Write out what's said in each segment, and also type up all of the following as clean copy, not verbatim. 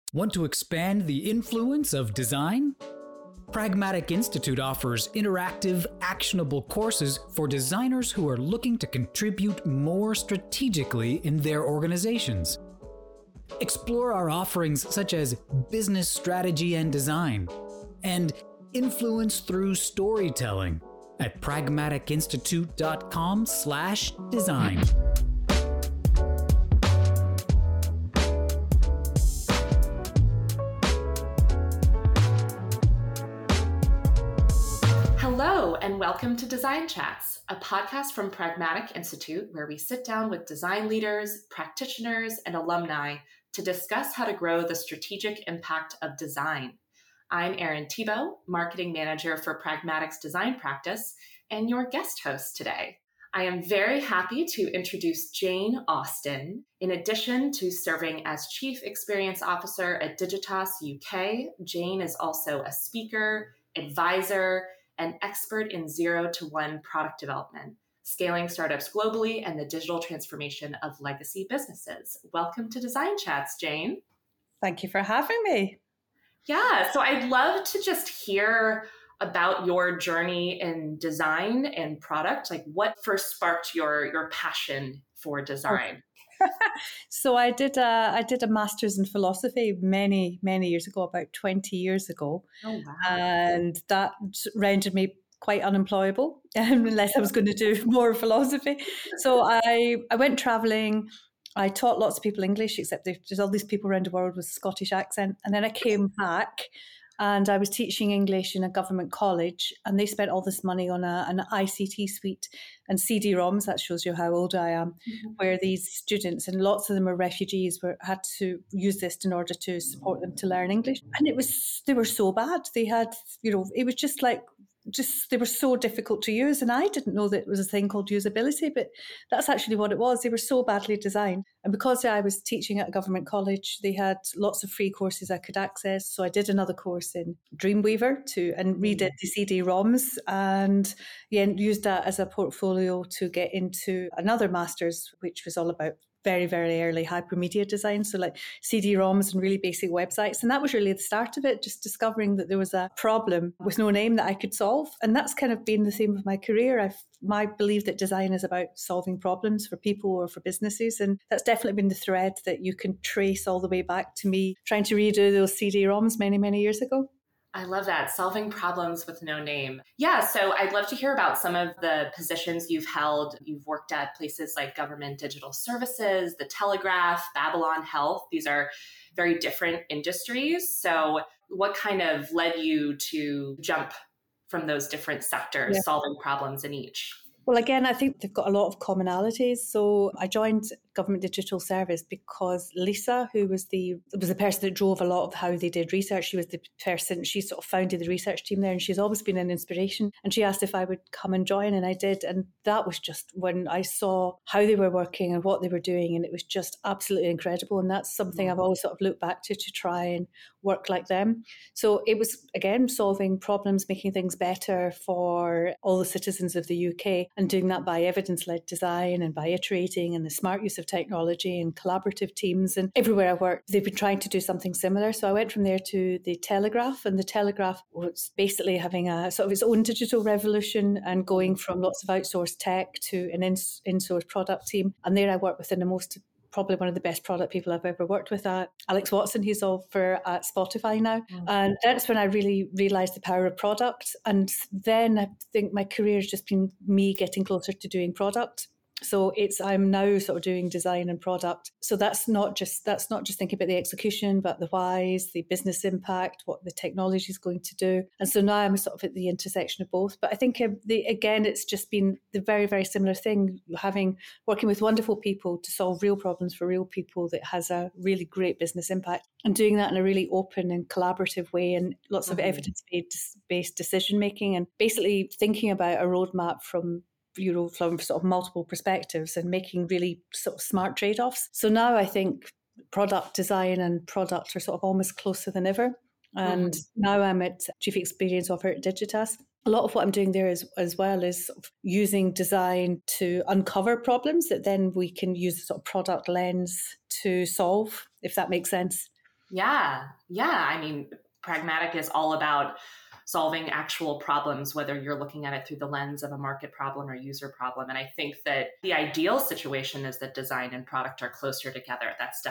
Want to expand the influence of design? Pragmatic Institute offers interactive, actionable courses for designers who are looking to contribute more strategically in their organizations. Explore our offerings such as business strategy and design, and influence through storytelling at pragmaticinstitute.com/design. Hello, and welcome to Design Chats, a podcast from Pragmatic Institute where we sit down with design leaders, practitioners, and alumni to discuss how to grow the strategic impact of design. I'm Erin Thibault, Marketing Manager for Pragmatic's Design Practice, and your guest host today. I am very happy to introduce Jane Austin. In addition to serving as Chief Experience Officer at Digitas UK, Jane is also a speaker, advisor, an expert in 0 to 1 product development, scaling startups globally, and the digital transformation of legacy businesses. Welcome to Design Chats, Jane. Thank you for having me. Yeah, so I'd love to just hear about your journey in design and product. Like, what first sparked your passion for design? So I did a master's in philosophy many years ago, about 20 years ago. Oh, wow. And that rendered me quite unemployable unless I was going to do more philosophy. So I went traveling. I taught lots of people English, except there's all these people around the world with a Scottish accent. And then I came back and I was teaching English in a government college, and they spent all this money on an ICT suite and CD-ROMs. That shows you how old I am, where these students, and lots of them are refugees, had to use this in order to support them to learn English. And they were so bad. They had, it was just they were so difficult to use. And I didn't know that it was a thing called usability, but that's actually what it was. They were so badly designed. And because I was teaching at a government college, they had lots of free courses I could access. So I did another course in Dreamweaver and redid the CD-ROMs and used that as a portfolio to get into another master's, which was all about very, very early hypermedia design. So like CD-ROMs and really basic websites. And that was really the start of it, just discovering that there was a problem with no name that I could solve. And that's kind of been the theme of my career. I believe that design is about solving problems for people or for businesses. And that's definitely been the thread that you can trace all the way back to me trying to redo those CD-ROMs many years ago. I love that, solving problems with no name. Yeah, so I'd love to hear about some of the positions you've held. You've worked at places like Government Digital Services, The Telegraph, Babylon Health. These are very different industries. So what kind of led you to jump from those different sectors, solving problems in each? Well, again, I think they've got a lot of commonalities. So I joined Government Digital Service because Lisa, who was the person that drove a lot of how they did research, she sort of founded the research team there, and she's always been an inspiration. And she asked if I would come and join, and I did. And that was just when I saw how they were working and what they were doing, and it was just absolutely incredible. And that's something I've always sort of looked back to try and work like them. So it was, again, solving problems, making things better for all the citizens of the UK, and doing that by evidence-led design and by iterating and the smart use of technology and collaborative teams. And everywhere I worked, they've been trying to do something similar. So I went from there to The Telegraph, and The Telegraph was basically having a sort of its own digital revolution and going from lots of outsourced tech to an in-source product team. And there I worked within probably one of the best product people I've ever worked with, Alex Watson, who's over at Spotify now. And that's when I really realised the power of product. And then I think my career has just been me getting closer to doing product. So I'm now sort of doing design and product. So that's not just thinking about the execution, but the whys, the business impact, what the technology is going to do. And so now I'm sort of at the intersection of both. But I think again, it's just been the very, very similar thing, working with wonderful people to solve real problems for real people that has a really great business impact, and doing that in a really open and collaborative way, and lots of evidence-based decision making, and basically thinking about a roadmap from sort of multiple perspectives and making really sort of smart trade-offs. So now I think product design and product are sort of almost closer than ever. And now I'm at Chief Experience Officer at Digitas. A lot of what I'm doing there as well is sort of using design to uncover problems that then we can use a sort of product lens to solve, if that makes sense. Yeah. Yeah. I mean, pragmatic is all about solving actual problems, whether you're looking at it through the lens of a market problem or user problem. And I think that the ideal situation is that design and product are closer together.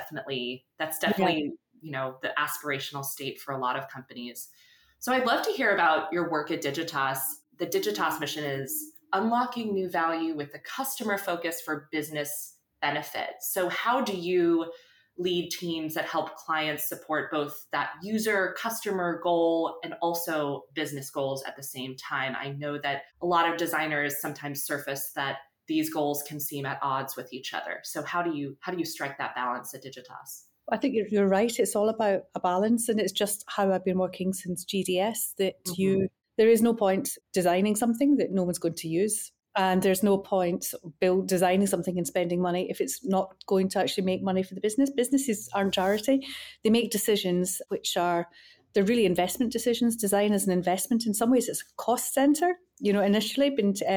Yeah. That's definitely, the aspirational state for a lot of companies. So I'd love to hear about your work at Digitas. The Digitas mission is unlocking new value with the customer focus for business benefit. So how do you lead teams that help clients support both that user customer goal and also business goals at the same time? I know that a lot of designers sometimes surface that these goals can seem at odds with each other. So how do you strike that balance at Digitas? I think you're right. It's all about a balance, and it's just how I've been working since GDS that Mm-hmm. there is no point designing something that no one's going to use. And there's no point designing something and spending money if it's not going to actually make money for the business. Businesses aren't charity. They make decisions they're really investment decisions. Design is an investment. In some ways, it's a cost center, initially.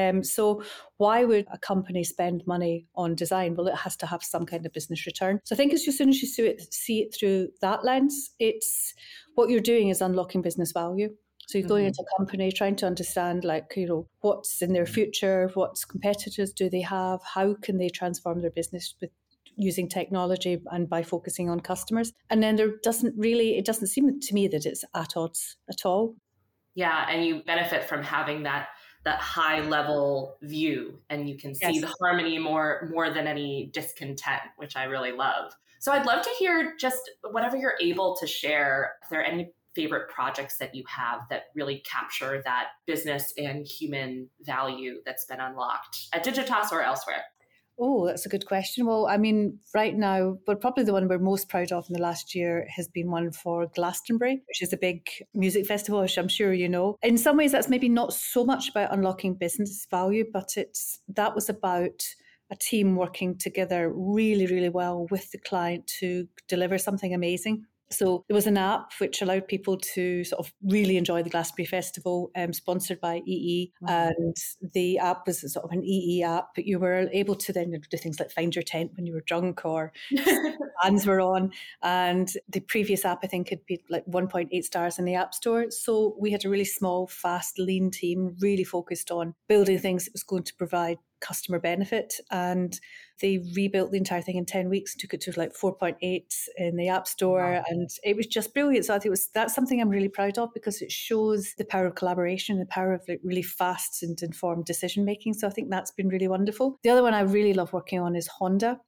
So why would a company spend money on design? Well, it has to have some kind of business return. So I think as soon as you see it through that lens, it's what you're doing is unlocking business value. So you're going into a company trying to understand, what's in their future, what competitors do they have, how can they transform their business with using technology and by focusing on customers. And then it doesn't seem to me that it's at odds at all. Yeah, and you benefit from having that high level view, and you can see Yes. the harmony more than any discontent, which I really love. So I'd love to hear just whatever you're able to share. If there are any favorite projects that you have that really capture that business and human value that's been unlocked at Digitas or elsewhere? Oh, that's a good question. Well, I mean, right now, but probably the one we're most proud of in the last year has been one for Glastonbury, which is a big music festival, which I'm sure you know. In some ways, that's maybe not so much about unlocking business value, but that was about a team working together really, really well with the client to deliver something amazing. So there was an app which allowed people to sort of really enjoy the Glastonbury Festival, sponsored by EE. And the app was sort of an EE app. But you were able to then do things like find your tent when you were drunk or bands were on. And the previous app, I think, had been like 1.8 stars in the App Store. So we had a really small, fast, lean team, really focused on building things that was going to provide customer benefit. And they rebuilt the entire thing in 10 weeks, took it to like 4.8 in the App Store. Wow. And it was just brilliant. So I think that's something I'm really proud of because it shows the power of collaboration, the power of like really fast and informed decision making. So I think that's been really wonderful. The other one I really love working on is Honda.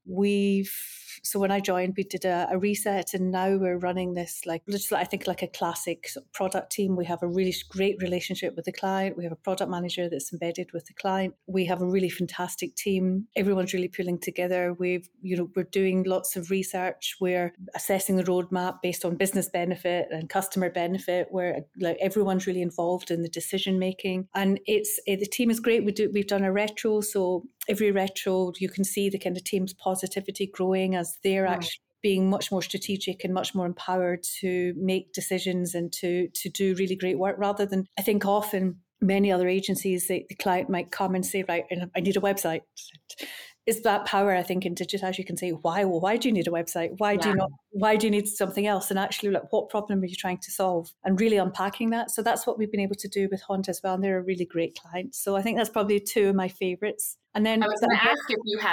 So when I joined, we did a reset, and now we're running this I think like a classic product team. We have a really great relationship with the client. We have a product manager that's embedded with the client. We have a really fantastic team. Everyone's really pulling together. We're doing lots of research. We're assessing the roadmap based on business benefit and customer benefit, where like everyone's really involved in the decision making. And the team is great. We've done a retro, so every retro you can see the kind of team's positivity growing as they're actually being much more strategic and much more empowered to make decisions and to do really great work, rather than, I think often many other agencies, the client might come and say, right, I need a website. Is that power, I think, in Digitas, you can say, why do you need a website? Why do you need something else? And actually, like, what problem are you trying to solve? And really unpacking that. So that's what we've been able to do with Honda as well. And they're a really great client. So I think that's probably two of my favorites. And then I was going to ask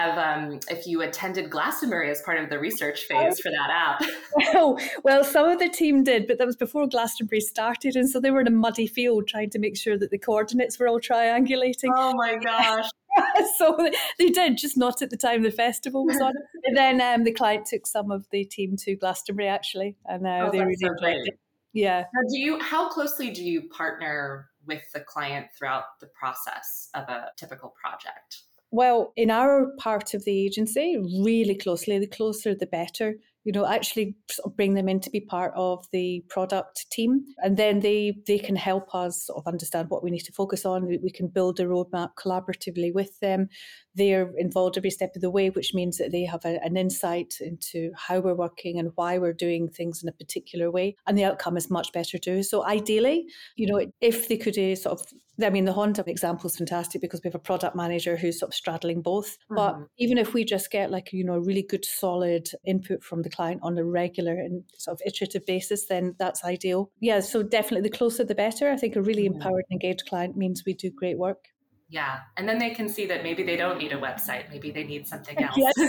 if you attended Glastonbury as part of the research phase for that app. Well, some of the team did, but that was before Glastonbury started. And so they were in a muddy field trying to make sure that the coordinates were all triangulating. Oh my gosh. So they did, just not at the time the festival was on. And then the client took some of the team to Glastonbury, actually, and they really enjoyed it. Yeah. Now, how closely do you partner with the client throughout the process of a typical project? Well, in our part of the agency, really closely. The closer, the better. Actually sort of bring them in to be part of the product team. And then they can help us sort of understand what we need to focus on. We can build a roadmap collaboratively with them. They're involved every step of the way, which means that they have an insight into how we're working and why we're doing things in a particular way. And the outcome is much better too. So ideally, if they could sort of I mean, the Honda example is fantastic because we have a product manager who's sort of straddling both. But even if we just get like, a really good solid input from the client on a regular and sort of iterative basis, then that's ideal. Yeah, so definitely the closer the better. I think a really empowered and engaged client means we do great work. Yeah. And then they can see that maybe they don't need a website. Maybe they need something else. Yes,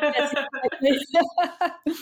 exactly.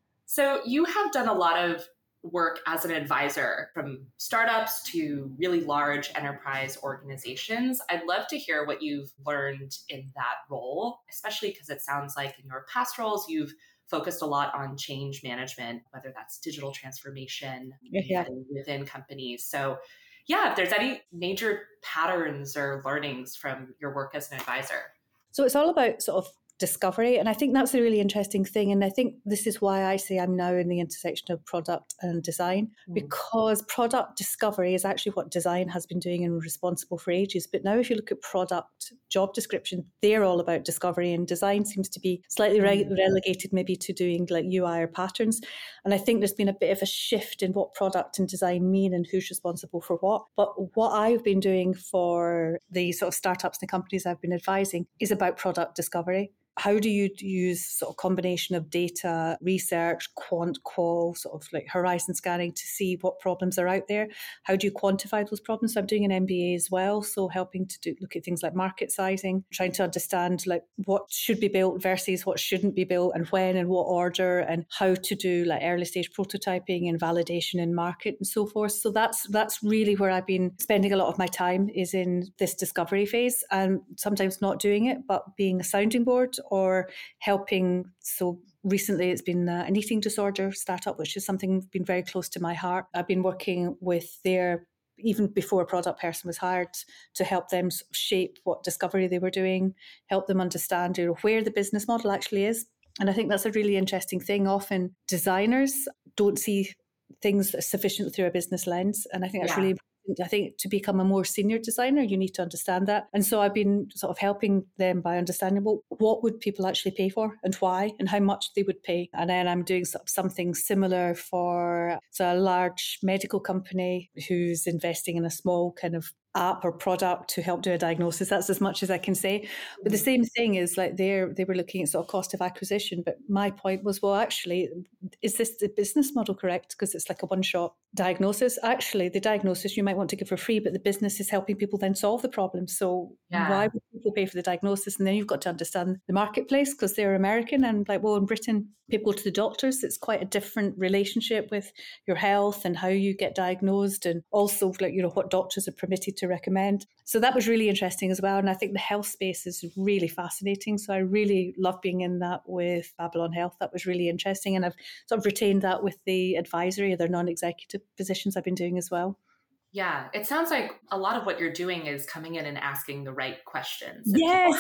So you have done a lot of work as an advisor from startups to really large enterprise organizations. I'd love to hear what you've learned in that role, especially because it sounds like in your past roles, you've focused a lot on change management, whether that's digital transformation within companies. So yeah, if there's any major patterns or learnings from your work as an advisor. So it's all about sort of discovery. And I think that's a really interesting thing. And I think this is why I say I'm now in the intersection of product and design, because product discovery is actually what design has been doing and responsible for ages. But now if you look at product job description, they're all about discovery, and design seems to be slightly relegated maybe to doing like UI or patterns. And I think there's been a bit of a shift in what product and design mean and who's responsible for what. But what I've been doing for the sort of startups and companies I've been advising is about product discovery. How do you use sort of combination of data, research, quant, qual, sort of like horizon scanning to see what problems are out there? How do you quantify those problems? So I'm doing an MBA as well, so helping to look at things like market sizing, trying to understand like what should be built versus what shouldn't be built, and when and what order, and how to do like early stage prototyping and validation in market and so forth. So that's really where I've been spending a lot of my time, is in this discovery phase, and sometimes not doing it, but being a sounding board or helping. So recently it's been an eating disorder startup, which is something that's been very close to my heart. I've been working with their, even before a product person was hired, to help them shape what discovery they were doing, help them understand where the business model actually is. And I think that's a really interesting thing. Often designers don't see things sufficiently through a business lens. And I think that's really important. I think to become a more senior designer, you need to understand that. And so I've been sort of helping them by understanding, well, what would people actually pay for and why, and how much they would pay. And then I'm doing something similar for a large medical company who's investing in a small kind of app or product to help do a diagnosis. That's as much as I can say. But the same thing is like they were looking at sort of cost of acquisition. But my point was, well, actually, is this the business model correct? Because it's like a one-shot diagnosis. Actually, the diagnosis you might want to give for free, but the business is helping people then solve the problem. So why would people pay for the diagnosis? And then you've got to understand the marketplace, because they're American, and like, well, in Britain, people go to the doctors. It's quite a different relationship with your health and how you get diagnosed, and also like, what doctors are permitted to recommend. So that was really interesting as well. And I think the health space is really fascinating. So I really love being in that with Babylon Health. That was really interesting. And I've sort of retained that with the advisory, other non-executive positions I've been doing as well. Yeah, it sounds like a lot of what you're doing is coming in and asking the right questions. Yes.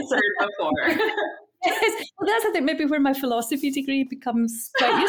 Before. Yes. Well, that's I think maybe where my philosophy degree becomes quite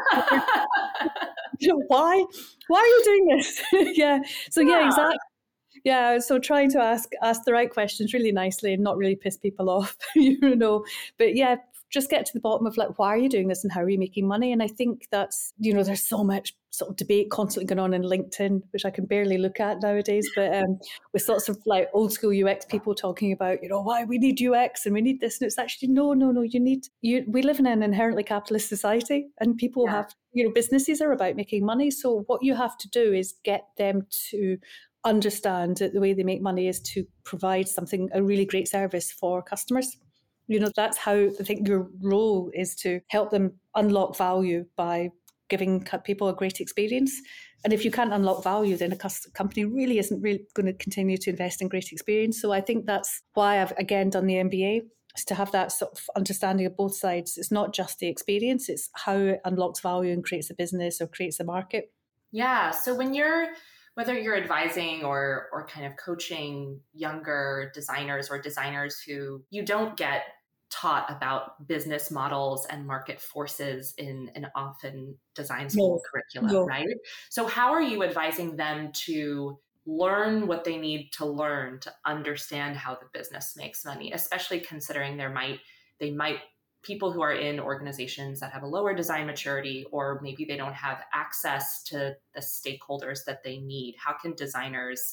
useful. Why are you doing this? Yeah. So yeah, exactly. Yeah, so trying to ask the right questions really nicely and not really piss people off, But yeah, just get to the bottom of like, why are you doing this and how are you making money? And I think that's, there's so much sort of debate constantly going on in LinkedIn, which I can barely look at nowadays, but with lots of like old school UX people talking about, why we need UX and we need this. And it's actually, no, we live in an inherently capitalist society, and people have, businesses are about making money. So what you have to do is get them to understand that the way they make money is to provide a really great service for customers. That's how I think your role is, to help them unlock value by giving people a great experience. And if you can't unlock value, then a company really isn't going to continue to invest in great experience. So I think that's why I've again done the MBA, is to have that sort of understanding of both sides. It's not just the experience, it's how it unlocks value and creates a business or creates a market. Yeah. So whether you're advising or kind of coaching younger designers or designers who you don't get taught about business models and market forces in an often design school curriculum, right? So how are you advising them to learn what they need to learn to understand how the business makes money, especially considering they might people who are in organizations that have a lower design maturity, or maybe they don't have access to the stakeholders that they need? How can designers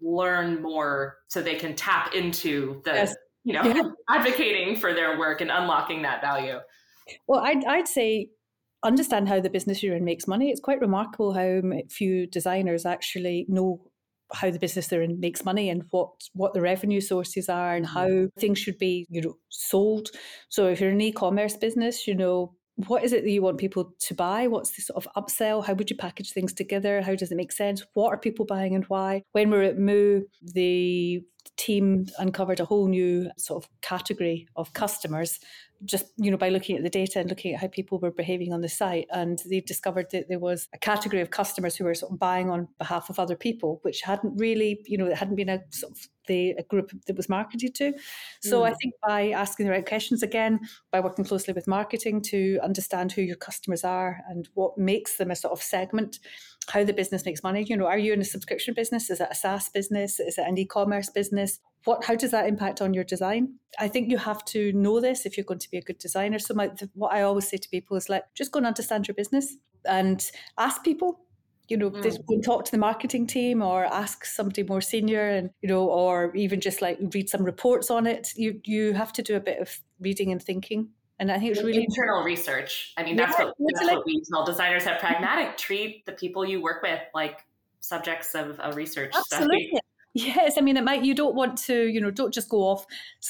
learn more so they can tap into the, Yes. advocating for their work and unlocking that value? Well, I'd say understand how the business you're in makes money. It's quite remarkable how few designers actually know how the business they're in makes money and what the revenue sources are and how things should be, sold. So if you're an e-commerce business, what is it that you want people to buy? What's the sort of upsell? How would you package things together? How does it make sense? What are people buying and why? When we're at Moo, the team uncovered a whole new sort of category of customers just, by looking at the data and looking at how people were behaving on the site. And they discovered that there was a category of customers who were sort of buying on behalf of other people, which hadn't really, it hadn't been a sort of a group that was marketed to. So I think by asking the right questions, again, by working closely with marketing to understand who your customers are and what makes them a sort of segment, how the business makes money. Are you in a subscription business? Is it a SaaS business? Is it an e-commerce business? How does that impact on your design? I think you have to know this if you're going to be a good designer. So what I always say to people is just go and understand your business and ask people. Go and talk to the marketing team or ask somebody more senior and, or even just read some reports on it. You have to do a bit of reading and thinking. And I think it's really internal research. I mean, that's what we tell designers at Pragmatic. Treat the people you work with like subjects of a research Absolutely. study. Yes, I mean, you don't want to, don't just go off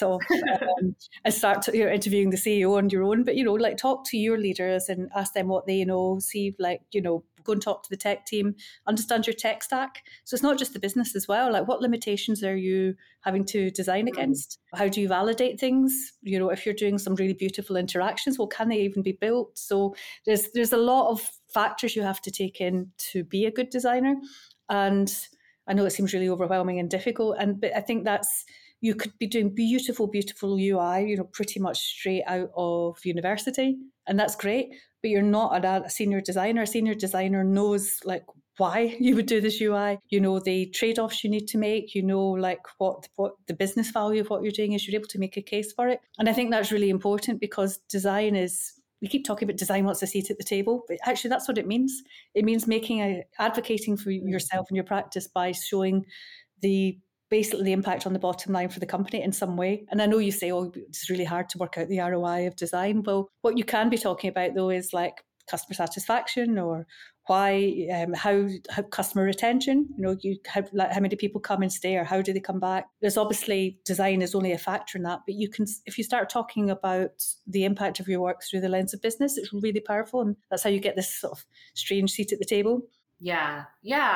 and start interviewing the CEO on your own, but, talk to your leaders and ask them what they know, see, go and talk to the tech team, understand your tech stack. So it's not just the business as well. What limitations are you having to design against? How do you validate things? If you're doing some really beautiful interactions, well, can they even be built? So there's a lot of factors you have to take in to be a good designer. And I know it seems really overwhelming and difficult, but I think you could be doing beautiful, beautiful UI, pretty much straight out of university, and that's great. But you're not a senior designer. A senior designer knows why you would do this UI. The trade-offs you need to make. What the business value of what you're doing is. You're able to make a case for it, and I think that's really important because design is. We keep talking about design wants a seat at the table, but actually that's what it means. It means advocating for yourself and your practice by showing basically the impact on the bottom line for the company in some way. And I know you say, it's really hard to work out the ROI of design. Well, what you can be talking about though is customer satisfaction or why, how customer retention, how many people come and stay or how do they come back? There's obviously design is only a factor in that, but if you start talking about the impact of your work through the lens of business, it's really powerful. And that's how you get this sort of strange seat at the table. Yeah.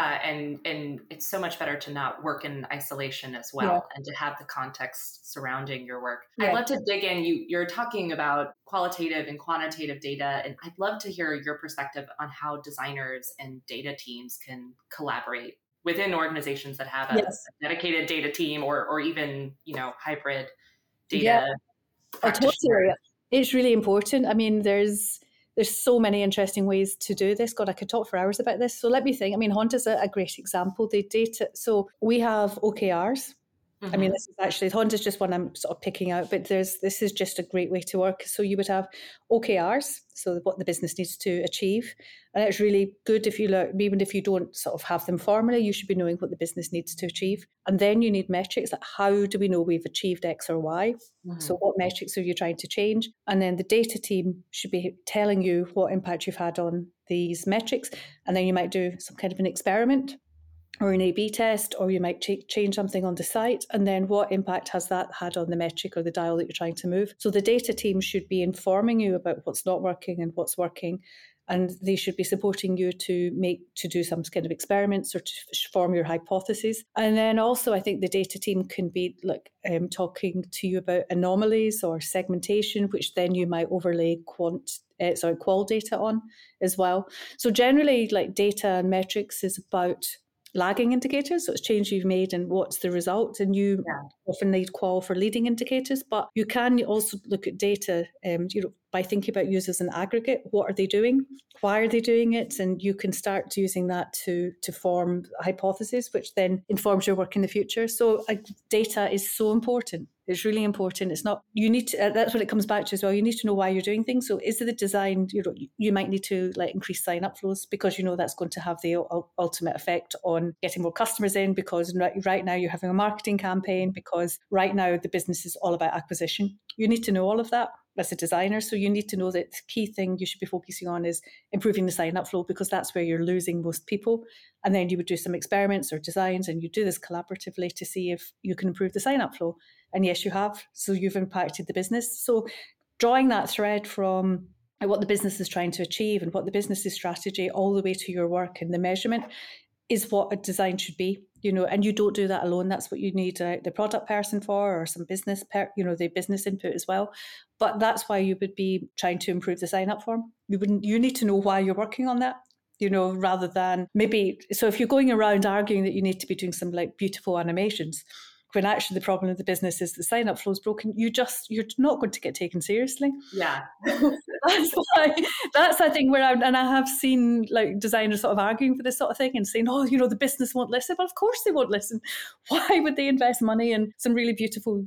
And it's so much better to not work in isolation as well and to have the context surrounding your work. Yeah. I'd love to dig in. You're talking about qualitative and quantitative data, and I'd love to hear your perspective on how designers and data teams can collaborate within organizations that have a dedicated data team or even, hybrid data practitioners. Totally. It's really important. I mean, there's so many interesting ways to do this. God, I could talk for hours about this. So let me think. I mean, Honda's a great example. They data. So we have OKRs. Mm-hmm. I mean, this is actually, Honda's just one I'm sort of picking out, but this is just a great way to work. So you would have OKRs, so what the business needs to achieve. And it's really good if you learn, even if you don't sort of have them formally, you should be knowing what the business needs to achieve. And then you need metrics, how do we know we've achieved X or Y? Mm-hmm. So what metrics are you trying to change? And then the data team should be telling you what impact you've had on these metrics. And then you might do some kind of an experiment or an A/B test, or you might change something on the site, and then what impact has that had on the metric or the dial that you're trying to move? So the data team should be informing you about what's not working and what's working, and they should be supporting you to do some kind of experiments or to form your hypotheses. And then also, I think the data team can be talking to you about anomalies or segmentation, which then you might overlay qual data on as well. So generally, data and metrics is about lagging indicators, so it's change you've made and what's the result, and you often need qual for leading indicators, but you can also look at data by by thinking about you as an aggregate. What are they doing? Why are they doing it? And you can start using that to form a hypothesis, which then informs your work in the future. So data is so important. It's really important. It's not, you need to, that's what it comes back to as well. You need to know why you're doing things. So is it the design, you might need to increase sign up flows because that's going to have the ultimate effect on getting more customers in, because right now you're having a marketing campaign, because right now the business is all about acquisition. You need to know all of that as a designer. So you need to know that the key thing you should be focusing on is improving the sign up flow, because that's where you're losing most people. And then you would do some experiments or designs, and you do this collaboratively to see if you can improve the sign up flow. And yes, you have. So you've impacted the business. So drawing that thread from what the business is trying to achieve and what the business's strategy all the way to your work and the measurement is what a design should be, and you don't do that alone. That's what you need the product person for, or some business, the business input as well. But that's why you would be trying to improve the sign up form. You need to know why you're working on that, rather than maybe, so if you're going around arguing that you need to be doing some beautiful animations, when actually the problem of the business is the sign-up flow is broken, you're not going to get taken seriously. Yeah. That's I think where I have seen designers sort of arguing for this sort of thing and saying, the business won't listen. Well, of course they won't listen. Why would they invest money in some really beautiful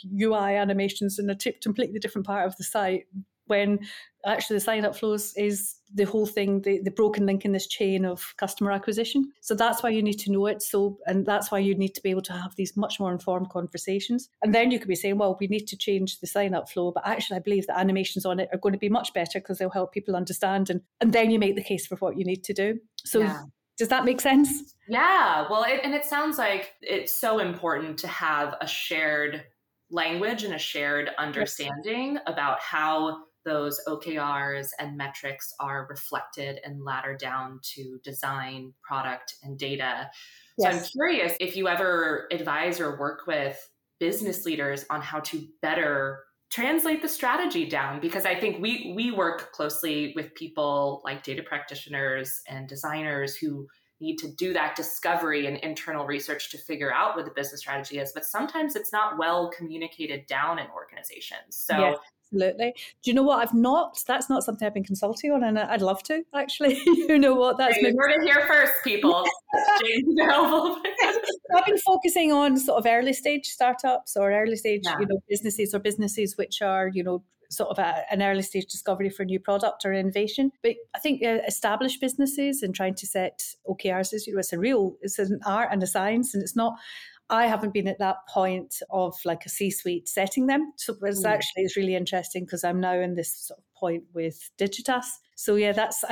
UI animations in a completely different part of the site when actually the sign-up flows is the whole thing, the broken link in this chain of customer acquisition. So that's why you need to know it. And that's why you need to be able to have these much more informed conversations. And then you could be saying, well, we need to change the sign-up flow, but actually I believe the animations on it are going to be much better because they'll help people understand. And then you make the case for what you need to do. So yeah. Does that make sense? Yeah. Well, it sounds like it's so important to have a shared language and a shared understanding about how those OKRs and metrics are reflected and laddered down to design, product, and data. So I'm curious if you ever advise or work with business leaders on how to better translate the strategy down, because I think we work closely with people like data practitioners and designers who need to do that discovery and internal research to figure out what the business strategy is. But sometimes it's not well communicated down in organizations. So yes. Absolutely. Do you know what? That's not something I've been consulting on, and I'd love to, actually. You know what? That's you heard it here first, people. Jane's available. I've been focusing on sort of early stage startups or early stage, businesses which are, sort of an early stage discovery for new product or innovation. But I think established businesses and trying to set OKRs is, it's an art and a science, and it's not. I haven't been at that point of a C-suite setting them. So it's really interesting because I'm now in this sort of point with Digitas. So yeah, that's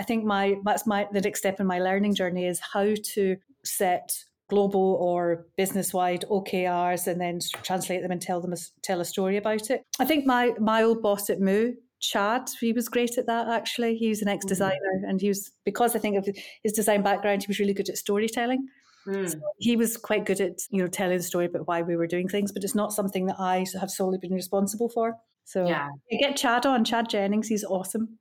the next step in my learning journey is how to set global or business-wide OKRs and then translate them and tell a story about it. I think my old boss at Moo, Chad, he was great at that, actually. He was an ex-designer, and because I think of his design background, he was really good at storytelling. So he was quite good at, telling the story about why we were doing things, but it's not something that I have solely been responsible for. So get Chad on, Chad Jennings. He's awesome.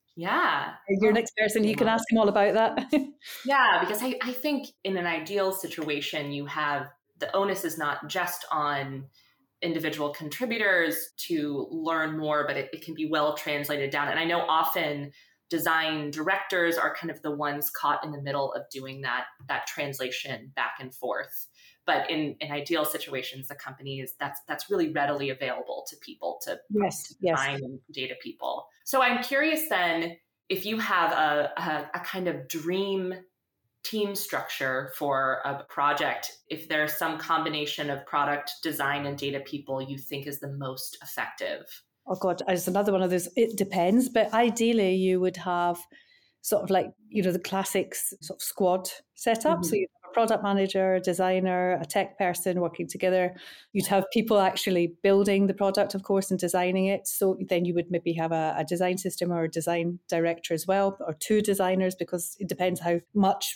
Yeah. You're next person. You can ask him all about that. Yeah, because I think in an ideal situation, you have the onus is not just on individual contributors to learn more, but it can be well translated down. And I know often design directors are kind of the ones caught in the middle of doing that translation back and forth. But in ideal situations, the companies that's really readily available to people to design and data people. So I'm curious then if you have a kind of dream team structure for a project, if there's some combination of product design and data people you think is the most effective. Oh God, there's another one of those. It depends, but ideally you would have sort of the classics sort of squad setup. Mm-hmm. So you'd have a product manager, a designer, a tech person working together. You'd have people actually building the product, of course, and designing it. So then you would maybe have a design system or a design director as well, or two designers, because it depends how much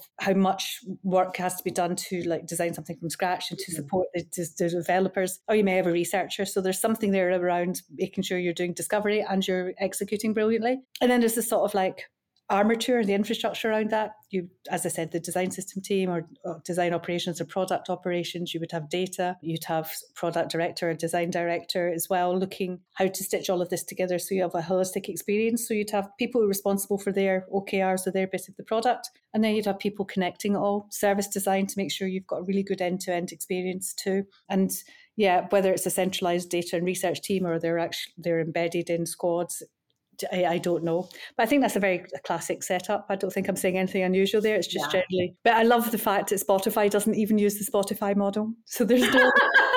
work has to be done to design something from scratch and to support the developers. Or you may have a researcher. So there's something there around making sure you're doing discovery and you're executing brilliantly. And then there's this sort of armature and the infrastructure around that. You, as I said, the design system team or design operations or product operations, you would have data, you'd have product director or design director as well, looking how to stitch all of this together so you have a holistic experience. So you'd have people who are responsible for their OKRs or their bit of the product, and then you'd have people connecting it all, service design to make sure you've got a really good end-to-end experience too. And yeah, whether it's a centralized data and research team or they're embedded in squads, I don't know. But I think that's a very classic setup. I don't think I'm saying anything unusual there. It's just generally. But I love the fact that Spotify doesn't even use the Spotify model. So there's no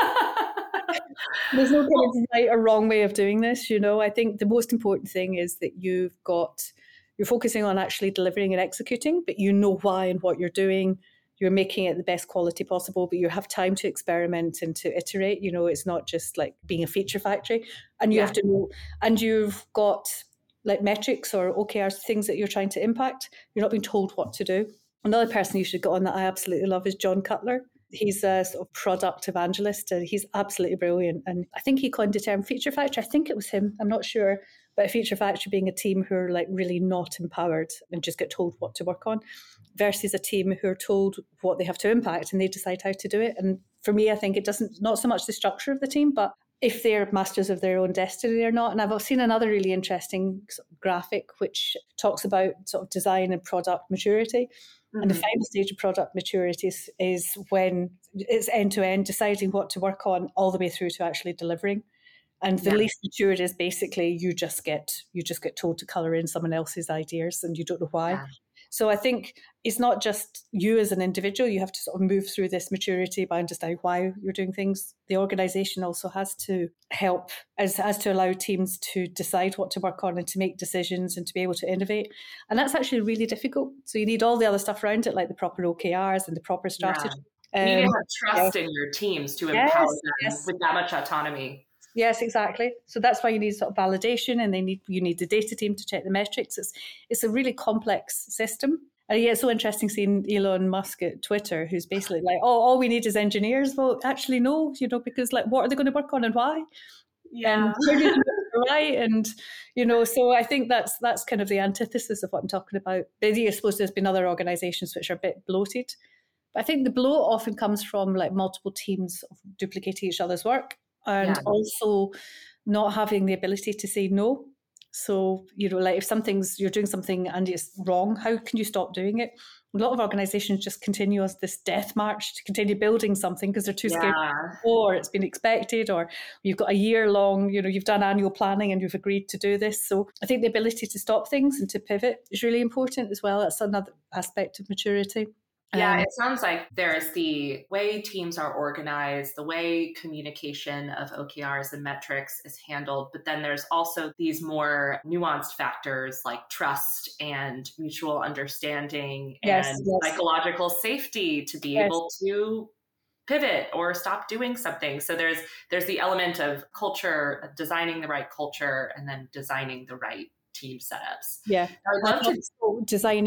kind of right or wrong way of doing this. I think the most important thing is that you're focusing on actually delivering and executing, but you know why and what you're doing. You're making it the best quality possible, but you have time to experiment and to iterate. It's not just like being a feature factory. And you have to know, and you've got like metrics or OKRs, things that you're trying to impact. You're not being told what to do. Another person you should get on that I absolutely love is John Cutler. He's a sort of product evangelist and he's absolutely brilliant. And I think he coined the term feature factory. I think it was him. I'm not sure. But a feature factory being a team who are like really not empowered and just get told what to work on versus a team who are told what they have to impact and they decide how to do it. And for me, I think it doesn't, not so much the structure of the team, but if they're masters of their own destiny or not. And I've seen another really interesting graphic which talks about sort of design and product maturity. Mm-hmm. And the final stage of product maturity is when it's end-to-end, deciding what to work on all the way through to actually delivering. And the least matured is basically you just get told to colour in someone else's ideas and you don't know why. Yeah. So I think it's not just you as an individual. You have to sort of move through this maturity by understanding why you're doing things. The organisation also has to help, has to allow teams to decide what to work on and to make decisions and to be able to innovate. And that's actually really difficult. So you need all the other stuff around it, like the proper OKRs and the proper strategy. Yeah. You need to have trust in your teams to empower them with that much autonomy. Yes, exactly. So that's why you need sort of validation, and you need the data team to check the metrics. It's a really complex system. And yeah, it's so interesting seeing Elon Musk at Twitter, who's basically like, "Oh, all we need is engineers." Well, actually, no, because like, what are they going to work on and why? Yeah, and right, and so I think that's kind of the antithesis of what I'm talking about. I suppose there's been other organisations which are a bit bloated, but I think the bloat often comes from like multiple teams duplicating each other's work. And also not having the ability to say no. So, like if you're doing something and it's wrong, how can you stop doing it? A lot of organizations just continue as this death march to continue building something because they're too scared, or it's been expected, or you've got a year long, you've done annual planning and you've agreed to do this. So I think the ability to stop things and to pivot is really important as well. That's another aspect of maturity. Yeah, it sounds like there's the way teams are organized, the way communication of OKRs and metrics is handled, but then there's also these more nuanced factors like trust and mutual understanding and psychological safety to be able to pivot or stop doing something. So there's the element of culture, designing the right culture, and then designing the right team setups. Yeah. I would love to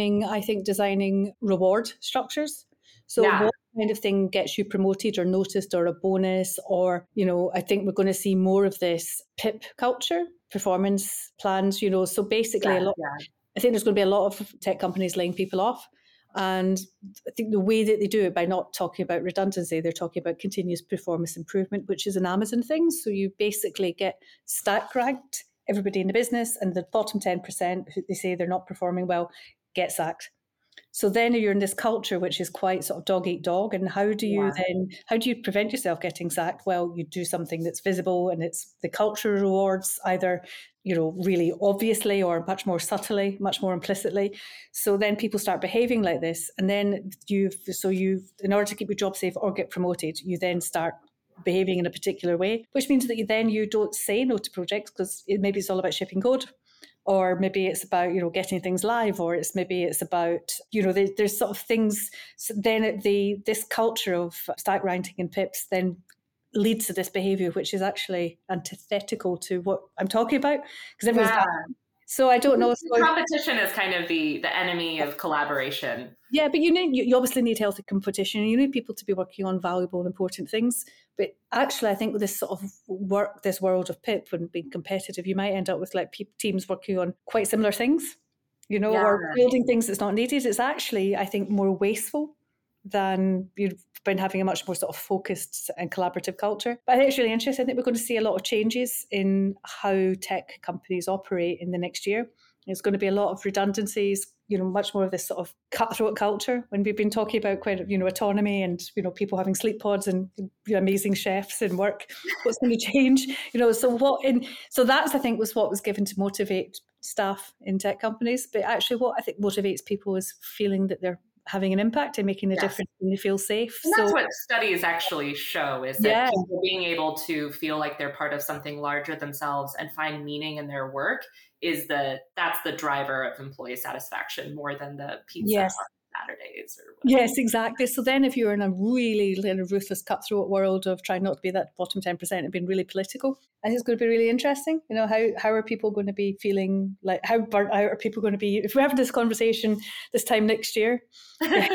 designing reward structures. So what kind of thing gets you promoted or noticed or a bonus, or, I think we're going to see more of this PIP culture, performance plans, so basically I think there's going to be a lot of tech companies laying people off. And I think the way that they do it, by not talking about redundancy, they're talking about continuous performance improvement, which is an Amazon thing. So you basically get stack ranked everybody in the business, and the bottom 10% who they say they're not performing well get sacked. So then you're in this culture which is quite sort of dog eat dog. And how do you prevent yourself getting sacked? Well, you do something that's visible, and it's the culture rewards either, really obviously or much more subtly, much more implicitly. So then people start behaving like this, and then you've in order to keep your job safe or get promoted, you then start behaving in a particular way, which means that you don't say no to projects because maybe it's all about shipping code, or maybe it's about getting things live, or it's about there's sort of things. So then this culture of stack ranking and pips then leads to this behavior which is actually antithetical to what I'm talking about, because everyone's so I don't know. So competition is kind of the enemy of collaboration. Yeah, but you obviously need healthy competition. You need people to be working on valuable and important things. But actually, I think with this sort of this world of PIP and being competitive, you might end up with like teams working on quite similar things. or building things that's not needed. It's actually, I think, more wasteful than you've been having a much more sort of focused and collaborative culture. But I think it's really interesting. I think we're going to see a lot of changes in how tech companies operate in the next year. There's going to be a lot of redundancies, much more of this sort of cutthroat culture when we've been talking about quite, autonomy and, people having sleep pods and amazing chefs in work. What's going to change? So that's, I think, was what was given to motivate staff in tech companies. But actually what I think motivates people is feeling that they're having an impact and making a difference and they feel safe. And that's what studies actually show, is that people being able to feel like they're part of something larger themselves and find meaning in their work that's the driver of employee satisfaction more than the pizza on Saturdays or whatever. Yes, exactly. So then if you're in a really ruthless cutthroat world of trying not to be that bottom 10% and being really political, I think it's going to be really interesting. How are people going to be feeling, like how burnt out are people going to be if we're having this conversation this time next year? Yes,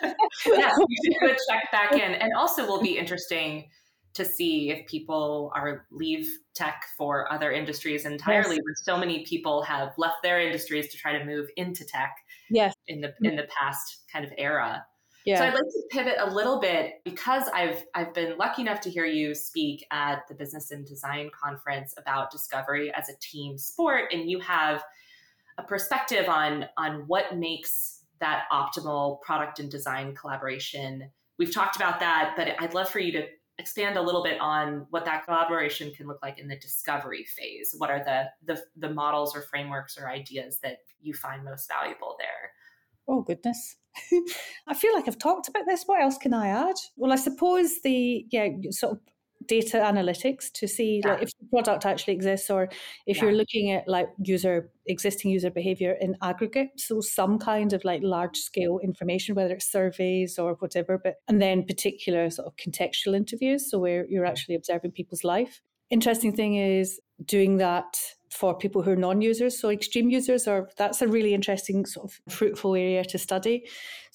we should do a check back in. And also will be interesting to see if people leave tech for other industries entirely, when so many people have left their industries to try to move into tech in the past kind of era. Yeah. So I'd like to pivot a little bit, because I've been lucky enough to hear you speak at the Business and Design Conference about discovery as a team sport, and you have a perspective on what makes that optimal product and design collaboration. We've talked about that, but I'd love for you to expand a little bit on what that collaboration can look like in the discovery phase. What are the models or frameworks or ideas that you find most valuable there? Oh, goodness. I feel like I've talked about this. What else can I add? Well, I suppose the sort of data analytics to see like if the product actually exists, or if you're looking at like existing user behavior in aggregate, so some kind of like large scale information, whether it's surveys or whatever, and then particular sort of contextual interviews, so where you're actually observing people's life. Interesting thing is doing that for people who are non-users. So extreme users that's a really interesting sort of fruitful area to study.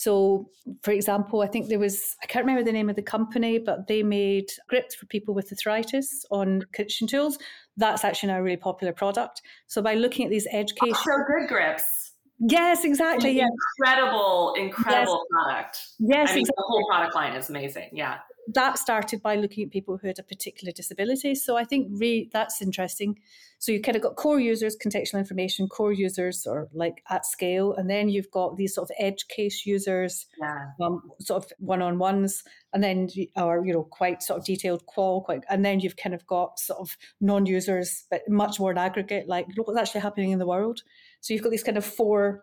So for example, I think I can't remember the name of the company, but they made grips for people with arthritis on kitchen tools. That's actually now a really popular product. So by looking at these edge cases. So good grips. Yes, exactly. Incredible product. Yes, exactly. The whole product line is amazing. Yeah. That started by looking at people who had a particular disability. So I think that's interesting. So you've kind of got core users, contextual information, core users or like at scale. And then you've got these sort of edge case users, sort of one-on-ones, and then, quite sort of detailed and then you've kind of got sort of non-users, but much more in aggregate, like look what's actually happening in the world. So you've got these kind of four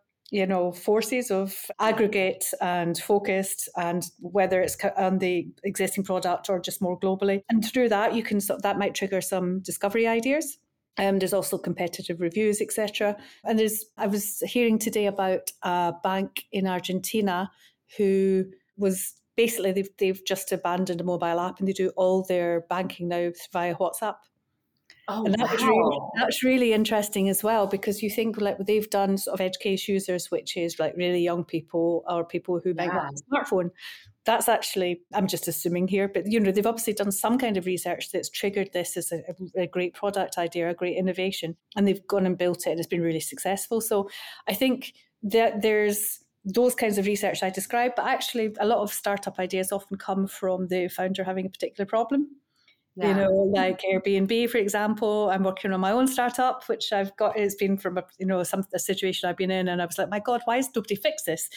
forces of aggregate and focused, and whether it's on the existing product or just more globally. And through that, that might trigger some discovery ideas. There's also competitive reviews, etc. And I was hearing today about a bank in Argentina who was basically, they've just abandoned a mobile app and they do all their banking now via WhatsApp. Oh, and that's really interesting as well, because you think like they've done sort of edge case users, which is like really young people or people who might not have a smartphone. That's actually, I'm just assuming here, but they've obviously done some kind of research that's triggered this as a great product idea, a great innovation, and they've gone and built it and it's been really successful. So I think that there's those kinds of research I described, but actually a lot of startup ideas often come from the founder having a particular problem. Yeah. Like Airbnb, for example. I'm working on my own startup, which I've got. It's been from a situation I've been in, and I was like, my God, why has nobody fixed this?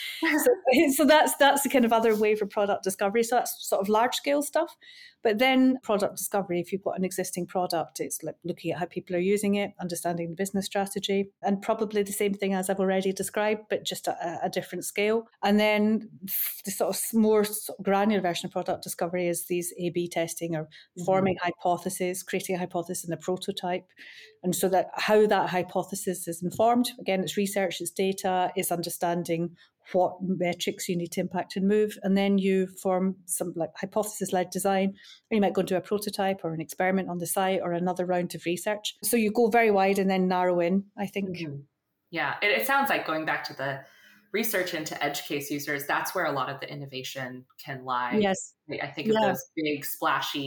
So that's the kind of other way for product discovery. So that's sort of large scale stuff. But then product discovery, if you've got an existing product, it's like looking at how people are using it, understanding the business strategy, and probably the same thing as I've already described, but just a different scale. And then the sort of more granular version of product discovery is these A/B testing or forming hypotheses, creating a hypothesis and a prototype. And so that how that hypothesis is informed, again, it's research, it's data, it's understanding what metrics you need to impact and move. And then you form some like hypothesis-led design, or you might go into a prototype or an experiment on the site or another round of research. So you go very wide and then narrow in, I think. Mm-hmm. Yeah, it sounds like going back to the research into edge case users, that's where a lot of the innovation can lie. Yes. I think of those big splashy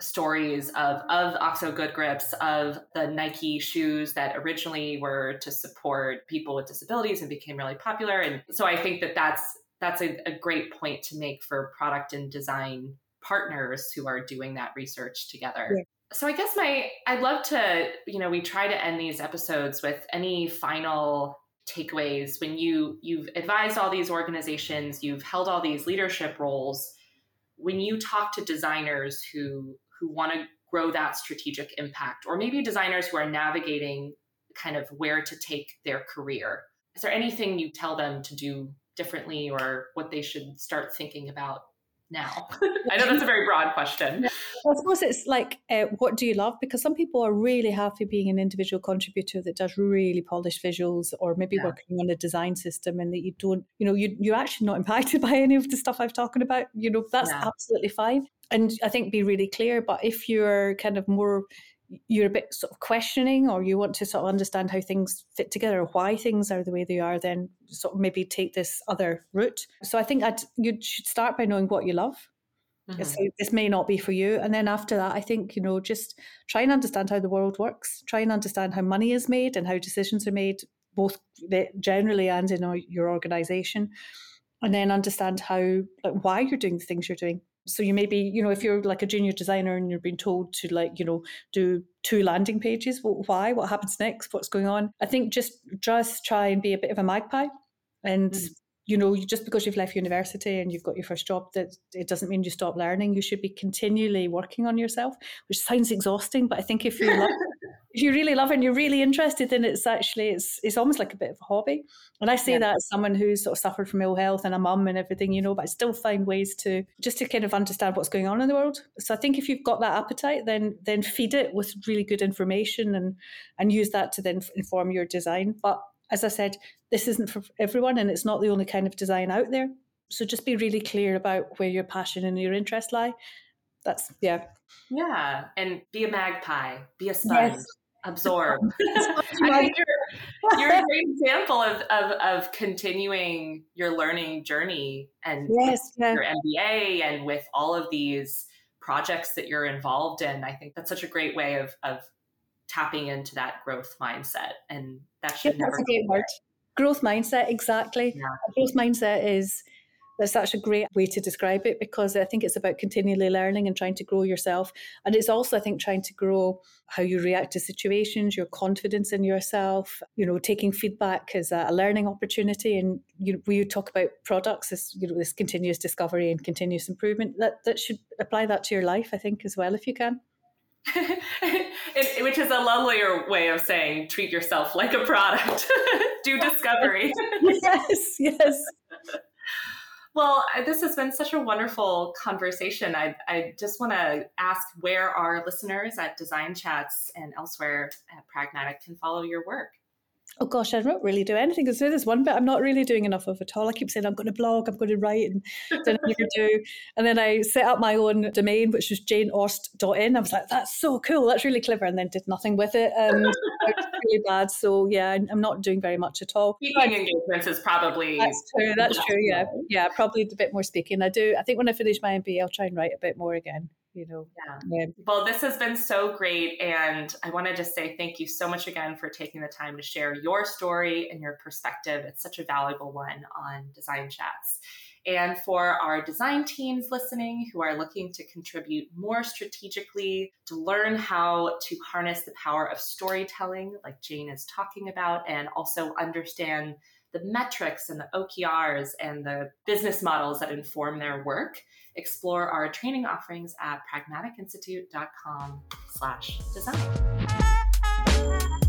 stories of OXO Good Grips, of the Nike shoes that originally were to support people with disabilities and became really popular. And so I think that that's a great point to make for product and design partners who are doing that research together. Yeah. So I guess I'd love to, we try to end these episodes with any final takeaways when you've advised all these organizations, you've held all these leadership roles. When you talk to designers who want to grow that strategic impact, or maybe designers who are navigating kind of where to take their career, is there anything you tell them to do differently or what they should start thinking about now? I know that's a very broad question. I suppose it's like, what do you love? Because some people are really happy being an individual contributor that does really polished visuals, or maybe working on a design system, and that you don't, you're actually not impacted by any of the stuff I've talking about. That's absolutely fine. And I think be really clear. But if you're kind of more, you're a bit sort of questioning, or you want to sort of understand how things fit together, or why things are the way they are, then sort of maybe take this other route. So I think you should start by knowing what you love. Mm-hmm. So this may not be for you. And then after that, I think, just try and understand how the world works, try and understand how money is made and how decisions are made, both generally and in your organization. And then understand why you're doing the things you're doing. So you may be, if you're like a junior designer and you're being told to do 2 landing pages, well, why? What happens next? What's going on? I think just try and be a bit of a magpie. And, just because you've left university and you've got your first job, that it doesn't mean you stop learning. You should be continually working on yourself, which sounds exhausting. But I think if you really love it and you're really interested, then it's almost like a bit of a hobby. And I say that as someone who's sort of suffered from ill health and a mum and everything, but I still find ways to kind of understand what's going on in the world. So I think if you've got that appetite, then feed it with really good information and use that to then inform your design. But as I said, this isn't for everyone, and it's not the only kind of design out there. So just be really clear about where your passion and your interests lie. Yeah, and be a magpie, be a sponge. Yes. Absorb. I think you're a great example of continuing your learning journey and your MBA and with all of these projects that you're involved in. I think that's such a great way of tapping into that growth mindset, and that should never. That's a great word. Growth mindset, exactly. Yeah. Growth mindset that's such a great way to describe it, because I think it's about continually learning and trying to grow yourself. And it's also, I think, trying to grow how you react to situations, your confidence in yourself, taking feedback as a learning opportunity. And when you talk about products, this continuous discovery and continuous improvement, that should apply that to your life, I think, as well, if you can. Which is a lovelier way of saying treat yourself like a product. Do discovery. Yes. Well, this has been such a wonderful conversation. I just want to ask where our listeners at Design Chats and elsewhere at Pragmatic can follow your work. Oh gosh, I don't really do anything. So there's one bit I'm not really doing enough of at all. I keep saying I'm going to blog, I'm going to write, and then I never do. And then I set up my own domain, which was janeorst.in. I was like, that's so cool, that's really clever, and then did nothing with it. It's really bad. So yeah, I'm not doing very much at all. Speaking engagements is probably... That's true, yeah. Yeah, probably a bit more speaking. I think when I finish my MBA, I'll try and write a bit more again. Yeah. Well, this has been so great. And I want to just say thank you so much again for taking the time to share your story and your perspective. It's such a valuable one on Design Chats. And for our design teams listening who are looking to contribute more strategically, to learn how to harness the power of storytelling, like Jane is talking about, and also understand the metrics and the OKRs and the business models that inform their work, explore our training offerings at pragmaticinstitute.com/design.